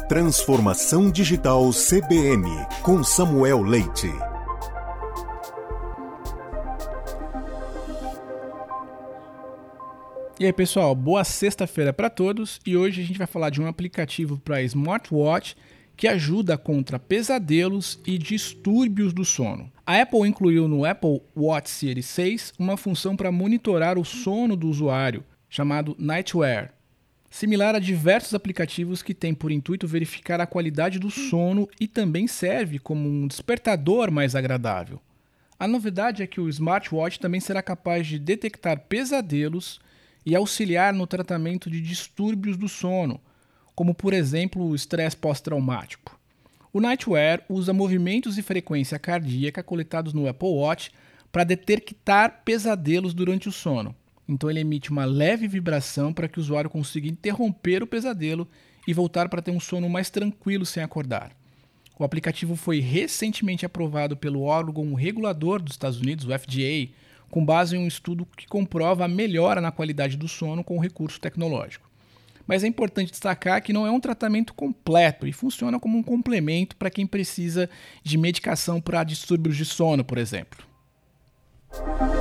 Transformação Digital CBN, com Samuel Leite. E aí, pessoal, boa sexta-feira para todos. E hoje a gente vai falar de um aplicativo para smartwatch que ajuda contra pesadelos e distúrbios do sono. A Apple incluiu no Apple Watch Series 6 uma função para monitorar o sono do usuário, chamado Nightwear, similar a diversos aplicativos que têm por intuito verificar a qualidade do sono e também serve como um despertador mais agradável. A novidade é que o smartwatch também será capaz de detectar pesadelos e auxiliar no tratamento de distúrbios do sono, como por exemplo o estresse pós-traumático. O Nightwear usa movimentos e frequência cardíaca coletados no Apple Watch para detectar pesadelos durante o sono. Então ele emite uma leve vibração para que o usuário consiga interromper o pesadelo e voltar para ter um sono mais tranquilo sem acordar. O aplicativo foi recentemente aprovado pelo órgão regulador dos Estados Unidos, o FDA, com base em um estudo que comprova a melhora na qualidade do sono com o recurso tecnológico. Mas é importante destacar que não é um tratamento completo e funciona como um complemento para quem precisa de medicação para distúrbios de sono, por exemplo.